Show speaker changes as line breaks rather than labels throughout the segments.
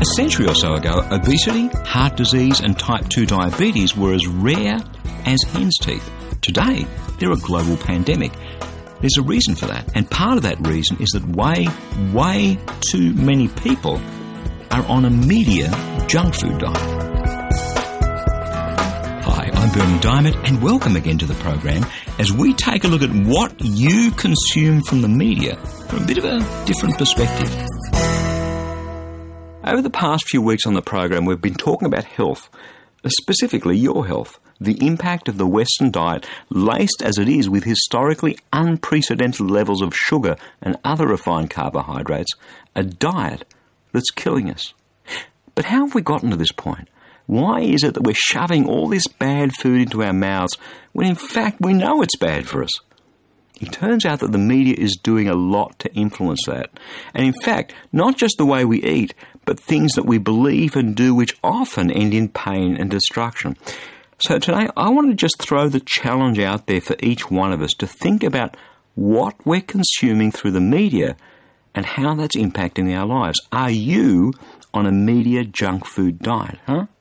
A century or so ago, obesity, heart disease and type 2 diabetes were as rare as hen's teeth. Today, they're a global pandemic. There's a reason for that, and part of that reason is that way too many people are on a media junk food diet. Hi, I'm Bernie Diamond, and welcome again to the program as we take a look at what you consume from the media from a bit of a different perspective. Over the past few weeks on the program, we've been talking about health, specifically your health, the impact of the Western diet, laced as it is with historically unprecedented levels of sugar and other refined carbohydrates, a diet that's killing us. But how have we gotten to this point? Why is it that we're shoving all this bad food into our mouths when in fact we know it's bad for us? It turns out that the media is doing a lot to influence that. And in fact, not just the way we eat, but things that we believe and do which often end in pain and destruction. So today I want to just throw the challenge out there for each one of us to think about what we're consuming through the media and how that's impacting our lives. Are you on a media junk food diet,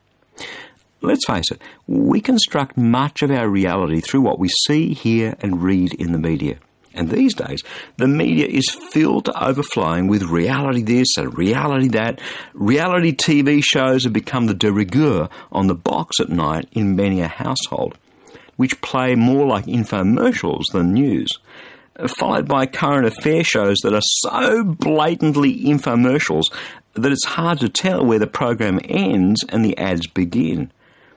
Let's face it, we construct much of our reality through what we see, hear and read in the media. And these days, the media is filled to overflowing with reality this and reality that. Reality TV shows have become the de rigueur on the box at night in many a household, which play more like infomercials than news, followed by current affair shows that are so blatantly infomercials that it's hard to tell where the program ends and the ads begin.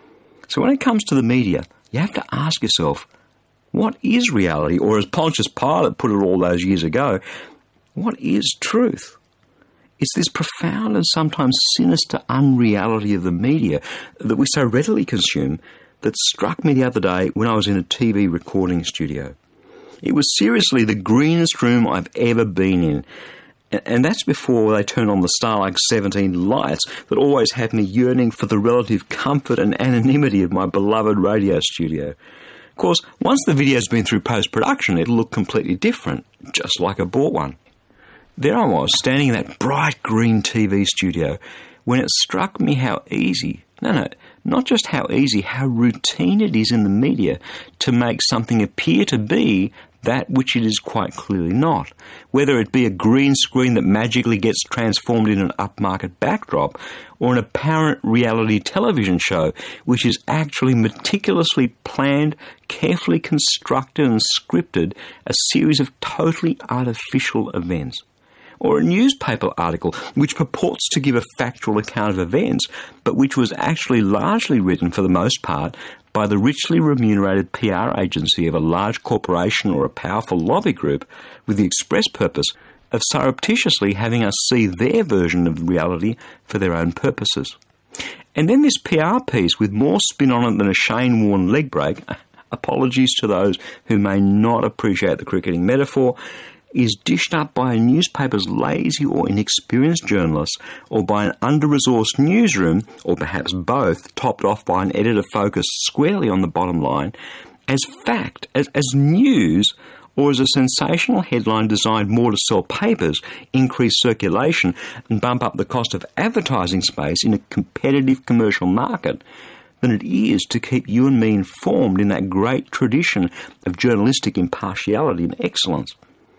So when it comes to the media, you have to ask yourself, what is reality? Or as Pontius Pilate put it all those years ago, what is truth? It's this profound and sometimes sinister unreality of the media that we so readily consume that struck me the other day when I was in a TV recording studio. It was seriously the greenest room I've ever been in. And that's before they turned on the Starlux 17 lights that always had me yearning for the relative comfort and anonymity of my beloved radio studio. Of course, once the video's been through post-production, it'll look completely different, just like I bought one. There I was, standing in that bright green TV studio, when it struck me how easy, not just how easy, how routine it is in the media to make something appear to be that which it is quite clearly not. Whether it be a green screen that magically gets transformed in an upmarket backdrop, or an apparent reality television show which is actually meticulously planned, carefully constructed and scripted, a series of totally artificial events. Or a newspaper article which purports to give a factual account of events, but which was actually largely written, for the most part, by the richly remunerated PR agency of a large corporation or a powerful lobby group with the express purpose of surreptitiously having us see their version of reality for their own purposes. And then this PR piece with more spin on it than a Shane Warne leg break, apologies to those who may not appreciate the cricketing metaphor, is dished up by a newspaper's lazy or inexperienced journalists, or by an under-resourced newsroom, or perhaps both, topped off by an editor focused squarely on the bottom line, as fact, as news, or as a sensational headline designed more to sell papers, increase circulation, and bump up the cost of advertising space in a competitive commercial market, than it is to keep you and me informed in that great tradition of journalistic impartiality and excellence.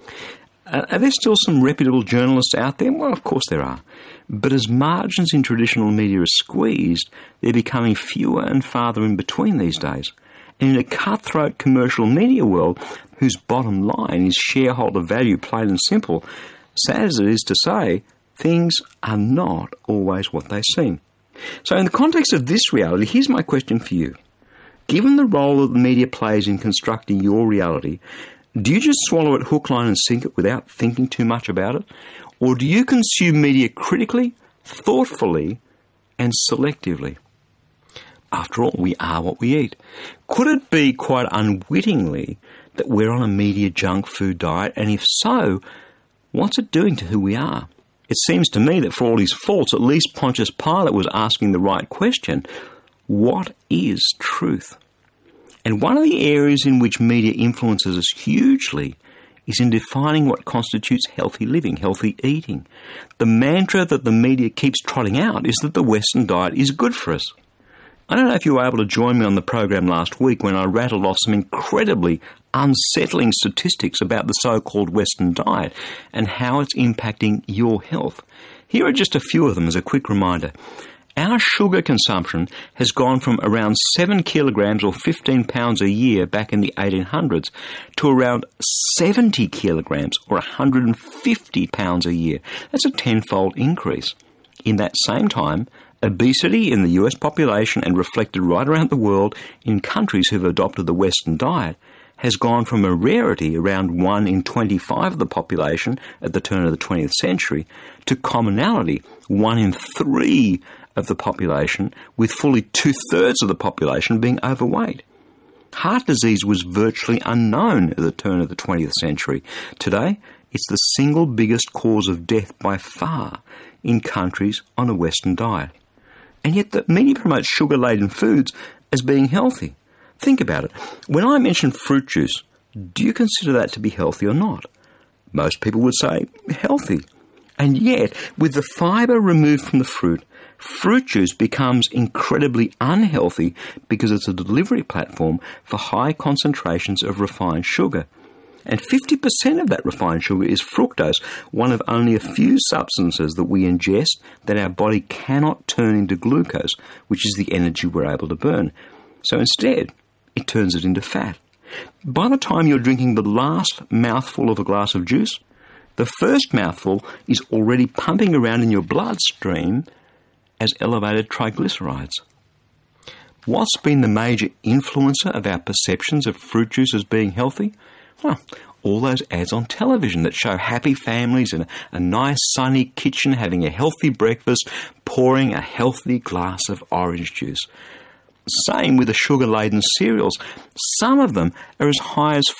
Are there still some reputable journalists out there? Well, of course there are. But as margins in traditional media are squeezed, they're becoming fewer and farther in between these days. And in a cutthroat commercial media world, whose bottom line is shareholder value, plain and simple, sad as it is to say, things are not always what they seem. So in the context of this reality, here's my question for you. Given the role that the media plays in constructing your reality, do you just swallow it hook, line and sinker without thinking too much about it? Or do you consume media critically, thoughtfully and selectively? After all, we are what we eat. Could it be quite unwittingly that we're on a media junk food diet? And if so, what's it doing to who we are? It seems to me that for all his faults, at least Pontius Pilate was asking the right question. What is truth? And one of the areas in which media influences us hugely is in defining what constitutes healthy living, healthy eating. The mantra that the media keeps trotting out is that the Western diet is good for us. I don't know if you were able to join me on the program last week when I rattled off some incredibly unsettling statistics about the so-called Western diet and how it's impacting your health. Here are just a few of them as a quick reminder. Our sugar consumption has gone from around 7 kilograms or 15 pounds a year back in the 1800s to around 70 kilograms or 150 pounds a year. That's a tenfold increase. In that same time, obesity in the US population and reflected right around the world in countries who've adopted the Western diet has gone from a rarity around 1 in 25 of the population at the turn of the 20th century to commonality 1 in 3 of the population, with fully 2/3 of the population being overweight. Heart disease was virtually unknown at the turn of the 20th century. Today, it's the single biggest cause of death by far in countries on a Western diet. And yet the media promotes sugar-laden foods as being healthy. Think about it. When I mention fruit juice, do you consider that to be healthy or not? Most people would say healthy. And yet, with the fibre removed from the fruit juice becomes incredibly unhealthy because it's a delivery platform for high concentrations of refined sugar. And 50% of that refined sugar is fructose, one of only a few substances that we ingest that our body cannot turn into glucose, which is the energy we're able to burn. So instead, it turns it into fat. By the time you're drinking the last mouthful of a glass of juice, the first mouthful is already pumping around in your bloodstream as elevated triglycerides. What's been the major influencer of our perceptions of fruit juice as being healthy? Well, all those ads on television that show happy families in a nice sunny kitchen having a healthy breakfast, pouring a healthy glass of orange juice. Same with the sugar-laden cereals. Some of them are as high as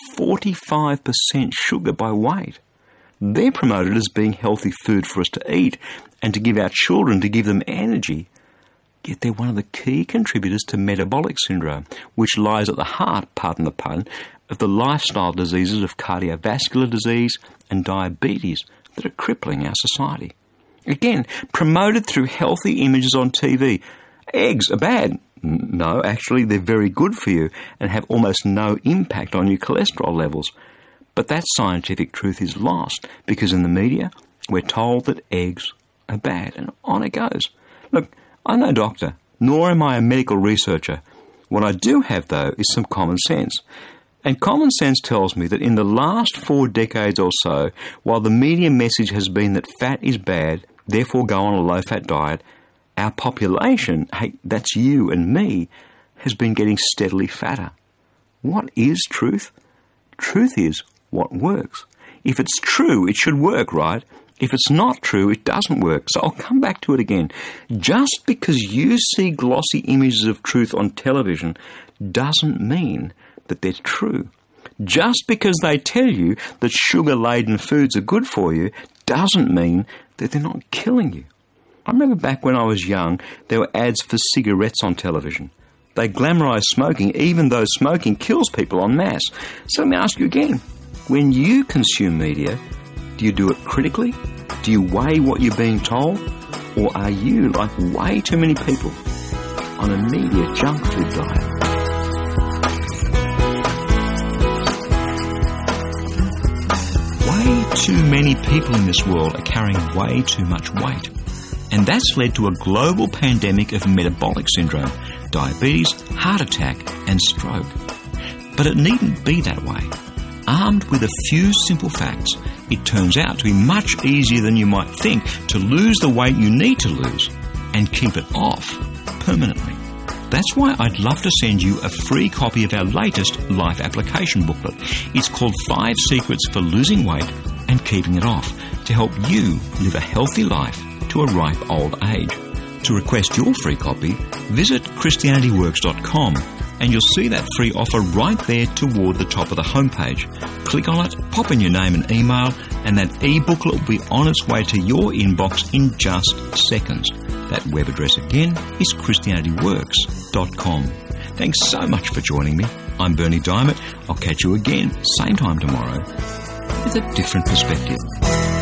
45% sugar by weight. They're promoted as being healthy food for us to eat and to give our children, to give them energy. Yet they're one of the key contributors to metabolic syndrome, which lies at the heart, pardon the pun, of the lifestyle diseases of cardiovascular disease and diabetes that are crippling our society. Again, promoted through healthy images on TV. Eggs are bad. No, actually, they're very good for you and have almost no impact on your cholesterol levels. But that scientific truth is lost because in the media, we're told that eggs are bad, and on it goes. Look, I'm no doctor, nor am I a medical researcher. What I do have, though, is some common sense. And common sense tells me that in the last 4 decades or so, while the media message has been that fat is bad, therefore go on a low-fat diet, our population, hey, that's you and me, has been getting steadily fatter. What is truth? Truth is what works. If it's true, it should work, right? If it's not true, it doesn't work. So I'll come back to it again. Just because you see glossy images of truth on television doesn't mean that they're true. Just because they tell you that sugar-laden foods are good for you doesn't mean that they're not killing you. I remember back when I was young, there were ads for cigarettes on television. They glamorise smoking, even though smoking kills people en masse. So let me ask you again, when you consume media, do you do it critically? Do you weigh what you're being told? Or are you, like way too many people, on a media junk food diet? Way too many people in this world are carrying way too much weight. And that's led to a global pandemic of metabolic syndrome, diabetes, heart attack and stroke. But it needn't be that way. Armed with a few simple facts, it turns out to be much easier than you might think to lose the weight you need to lose and keep it off permanently. That's why I'd love to send you a free copy of our latest life application booklet. It's called 5 Secrets for Losing Weight and Keeping It Off to help you live a healthy life to a ripe old age. To request your free copy, visit ChristianityWorks.com and you'll see that free offer right there toward the top of the homepage. Click on it, pop in your name and email, and that e-booklet will be on its way to your inbox in just seconds. That web address again is ChristianityWorks.com. Thanks so much for joining me. I'm Berni Dymet. I'll catch you again, same time tomorrow. with a different perspective.